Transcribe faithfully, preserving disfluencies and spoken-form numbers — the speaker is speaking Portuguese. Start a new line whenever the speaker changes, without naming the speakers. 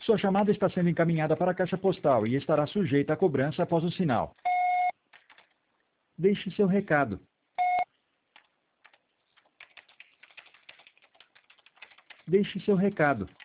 Sua chamada está sendo encaminhada para a caixa postal e estará sujeita a cobrança após o sinal. Deixe seu recado. Deixe seu recado.